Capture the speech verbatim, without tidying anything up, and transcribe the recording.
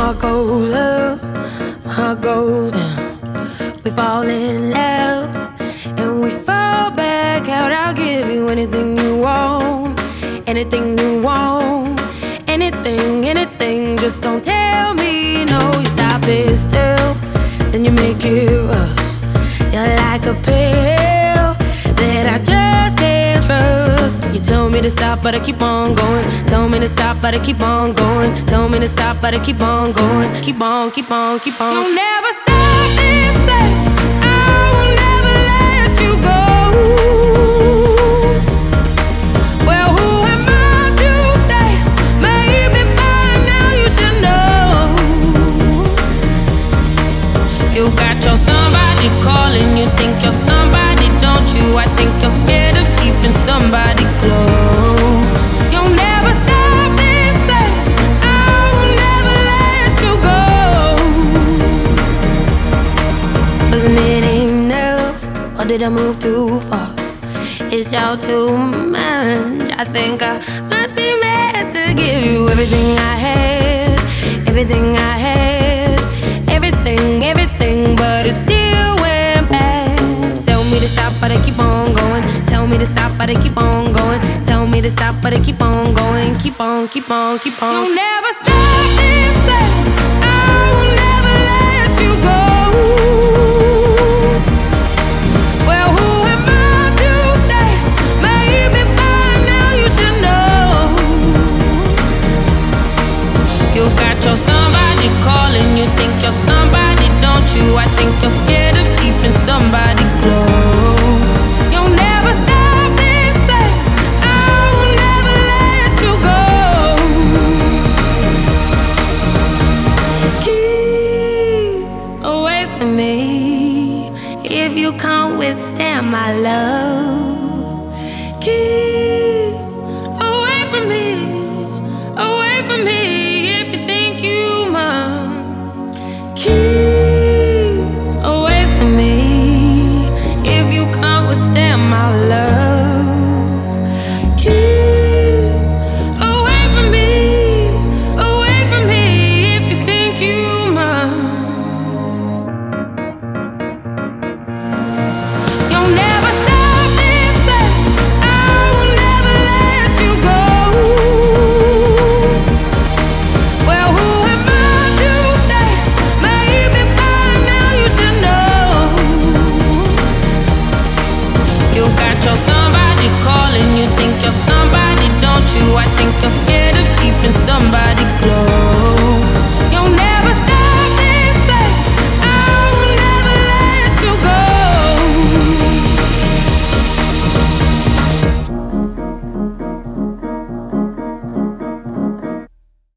heart goes up, my heart goes down. We fall in love and we fall back out. I'll give you anything you want, anything you want, anything, anything. Just don't tell me no. You stop it still, then you make it rush. You're like a pill that I just can't trust. You tell me to stop, but I keep on going. Tell me to stop, but I keep on going. Tell me to stop, but I keep on going. Keep on, keep on, keep on. You'll never stop this thing. I will never let you go. Well, who am I to say? Maybe by now you should know. You got your somebody calling. You think you're somebody, don't you? I think you're scared of keeping somebody close. You'll never stop this thing. I will never let you go. 'Cause it ain't enough, or did I move too far? It's all too much. I think I must be mad to give you everything I had, everything I had, everything, everything, but it still went bad. Tell me to stop, but I keep on going. Tell me to stop, but I keep on going. Tell me to stop, but I keep on going. Keep on, keep on, keep on. You'll never stop this thing. I will never let you go. Well, who am I to say? Maybe by now you should know. You got your somebody calling. You think you're somebody, don't you? I think you're scared of keeping somebody close. You'll never stop this thing. I will never let you go. Keep away from me if you can't withstand my love. Keep away from me, away from me if you think you must. Keep away from me if you can't withstand my love. Keep away from me, away from me if you think you must. You'll never stop this thing. I will never let you go. Well, who am I to say? Maybe by now you should know. You got your somebody calling. You think you're somebody, don't you? I think you're scared of keeping somebody